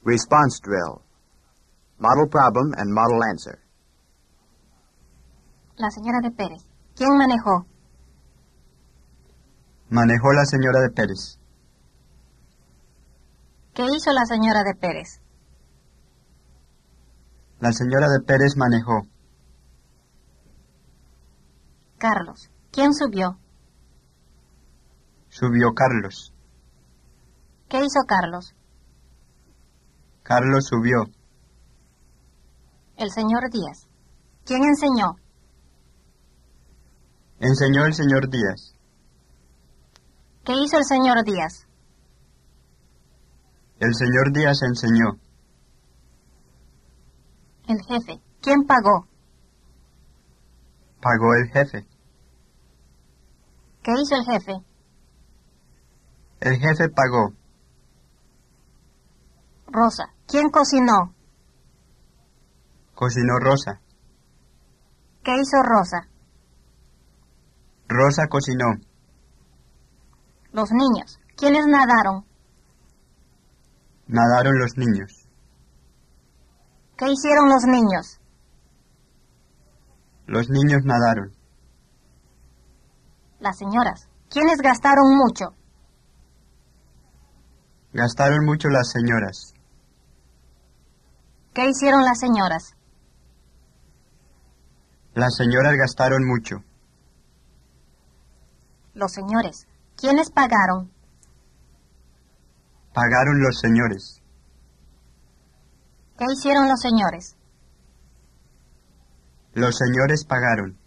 Response drill. Model problem and model answer. La señora de Pérez. ¿Quién manejó? Manejó la señora de Pérez. ¿Qué hizo la señora de Pérez? La señora de Pérez manejó. Carlos. ¿Quién subió? Subió Carlos. ¿Qué hizo Carlos? Carlos subió. El señor Díaz. ¿Quién enseñó? Enseñó el señor Díaz. ¿Qué hizo el señor Díaz? El señor Díaz enseñó. El jefe. ¿Quién pagó? Pagó el jefe. ¿Qué hizo el jefe? El jefe pagó. Rosa. ¿Quién cocinó? Cocinó Rosa. ¿Qué hizo Rosa? Rosa cocinó. Los niños. ¿Quiénes nadaron? Nadaron los niños. ¿Qué hicieron los niños? Los niños nadaron. Las señoras. ¿Quiénes gastaron mucho? Gastaron mucho las señoras. ¿Qué hicieron las señoras? Las señoras gastaron mucho. Los señores. ¿Quiénes pagaron? Pagaron los señores. ¿Qué hicieron los señores? Los señores pagaron.